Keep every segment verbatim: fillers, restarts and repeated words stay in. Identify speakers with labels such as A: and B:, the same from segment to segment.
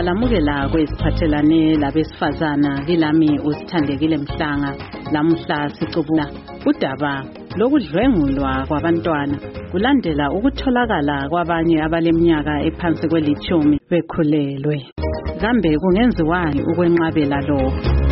A: Siyalamukela kwesiphathelane labesifazana kilami uSithandekile Mhlanga. Lamuhla sicubula udaba lokudlwengulwa kwabantwana kulandela ukutholakala kwabanye abaleminyaka ephansi kwelithumi bekhulelwe. Kambe kungenziwani ukwenqabela lo?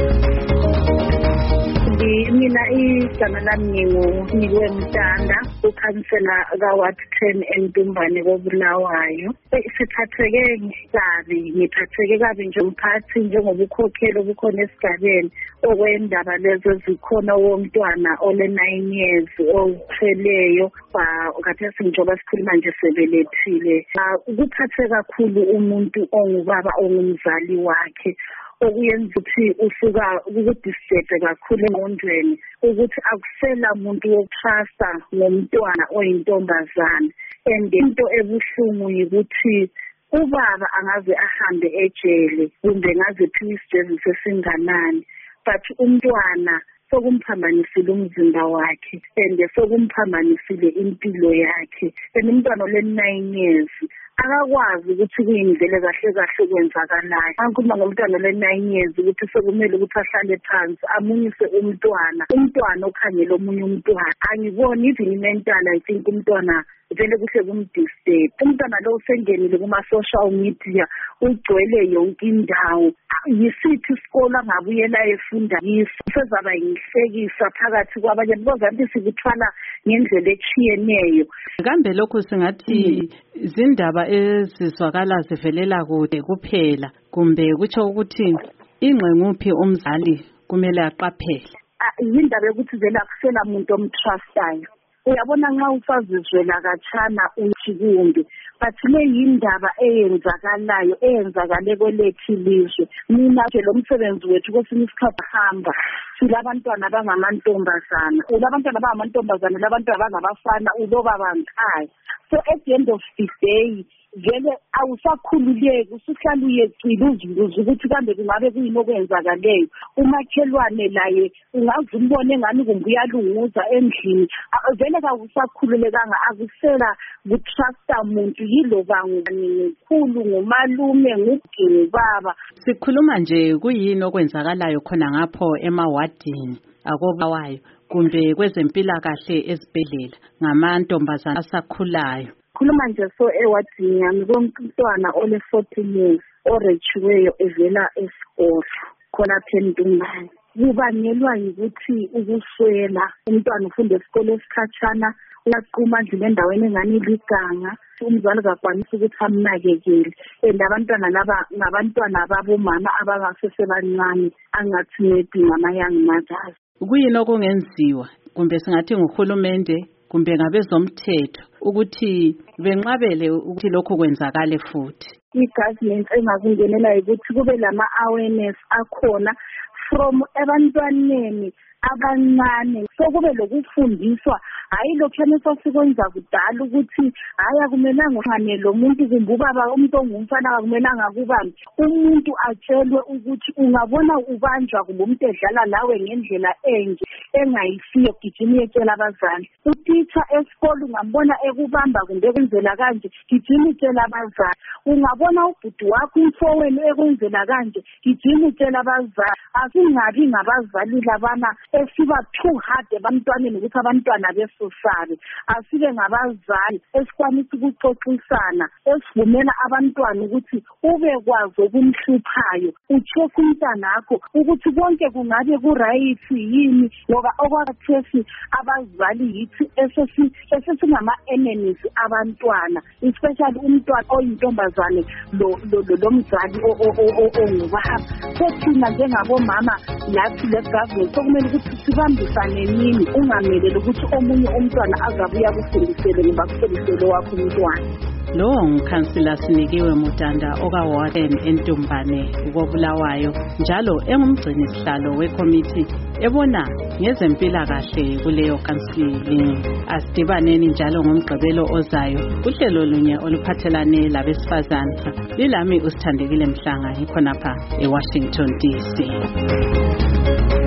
B: Mina igama lami nginguNikwe Mtanda, ukhansela kaWard ten eNtumbane koBulawayo. Siphatheke kabi, ngiphatheke kabi njengomphathi njengoba ukhokhelo obukhona esigabeni okwendaba lezo zikhona womntwana ole nine years okheleyo khathesi njengoba sikhuluma nje sebelethile. Ukuphathe kakhulu umuntu ongubaba ongumzali wakhe okuyenza ukuthi usuka ukudisturbe kakhulu engqondweni ukuthi akusela muntu wokutrusta ngomntwana oyintombazana. And into ebuhlungu ukuthi ubaba angaze ahambe ejele kumbe ngaze phiwa isijeziso esinganani, but umntwana sokumphambanisile umzimba wakhe and sokumphambanisile impilo yakhe. And umntwana ole nine years akakwazi ukuthi kuyindlela kahle kahle kwenzakalayo. Angikhuluma ngomntwana ole nine years ukuthi sekumele ukuthi ahlale phansi amunyise umntwana umntwana okhangela omunye umntwana. Angiboni even mental I think umntwana vele kuhle kumdisturb. Umntwana lo usengenile kuma-social media ugcwele yonke indawo. Yisithi isikolo angabuyela efunda yiso sezaba yihlekisa phakathi kwabanye because anti sikuthwala ngendlela etshiyeneyo.
A: Kambe lokho singathi izindaba ezizwakala zivelela kude kuphela kumbe kutsho ukuthi ingqenguphi umzali kumele aqaphele?
B: Izindaba ukuthi vele akusela muntu omtrustayo. Uyabona nxa usazizwela katshana uyikumbi, but le yindaba eyenzakalayo eyenzakale kwelethu ilizwe. Mina nje lo msebenzi wethu kwesinye isikhathi hamba silabantwana abangamantombazana, ulabantwana abangamantombazana, labantwana abangabafana uloba bangikhaya. So at the end of the day vele awusakhululeki, usuhlala uyecila uzibuza ukuthi kambe kungabe kuyini okwenzakaleyo. Umakhelwane laye ungaze umbone ngani kumbe uyalunguza endlini. Vele awusakhululekanga, akusela kutrusta muntu yiloba ngumkhulu ngumalume ngugini baba.
A: Sikhuluma nje kuyini okwenzakalayo khona ngapho emawadini akoBulawayo kumbe kwezempilakahle ezibhedlela ngamantombazana asakhulayo.
B: Khuluma nje so ewadini yami komntwana ole fourteen years orechiweyo evela esikolo khona phendumbani. Kubangelwa ukuthi ukuswela umntwana ufunda esikolo esikhatshana uyaqhuma nje endaweni engani liganga, umzali akakwanisa ukuthi amnakekele. And abantwana laba ngabantwana ababomama abangasesebancane angathi maybe ngama-young mothers.
A: Kuyini okungenziwa kumbe singathi nguhulumende kumbe ngabezomthetho ukuthi benqabele ukuthi lokho kwenzakale futhi?
B: I-government engakungenela ukuthi kube lama-awareness akhona from ebantwaneni abancane, so kube lokufundiswa hayi lokhane sasikwenza kudala ukuthi hayi akumelanga uhane lo muntu kumbe ubaba umuntu ongumfana akumelanga kubambi. Umuntu atshelwe ukuthi ungabona ubanjwa kumbe umuntu edlala lawe ngendlela enje engayisiyo gijima uyetshela abazali. Utitsha esikolo ungambona ekubamba kumbe ekwenzela kanje gijima utshela abazali. Ungabona ubhuti wakho umfowenu ekwenzela kanje gijima utshela abazali. Asingabi ngabazali labana esiba too hard ebantwaneni ukuthi abantwana besosabe. Asibe ngabazali esikwanisa ukuxoxisana, esivumela abantwana ukuthi ubekwazi okumhluphayo, ucheck umntanakho ukuthi konke kungabe ku-right yini, ngoba okwakhathesi abazali yithi esesingama-enemies abantwana, especially umntwana oyintombazane lo mzali ongubaba. So thina njengabomama lathi le-government sokumele ukuthi sibambisane nini, ungameleli ukuthi omunye umntwana azabuya kufundisele ngoba kufundisele wakho umntwana.
A: Lo ngikhansila Sinikiwe Mtanda okaWard ten eNtumbane koBulawayo, njalo engumgcini sihlalo wekomiti ebona ngezempilakahle kuleyo counseling. Asidibaneni njalo ngomgqibelo ozayo kuhlelo lunye oluphathelane labesifazana. Lilami uSithandekile Mhlanga, ngikhona pha eWashington D C.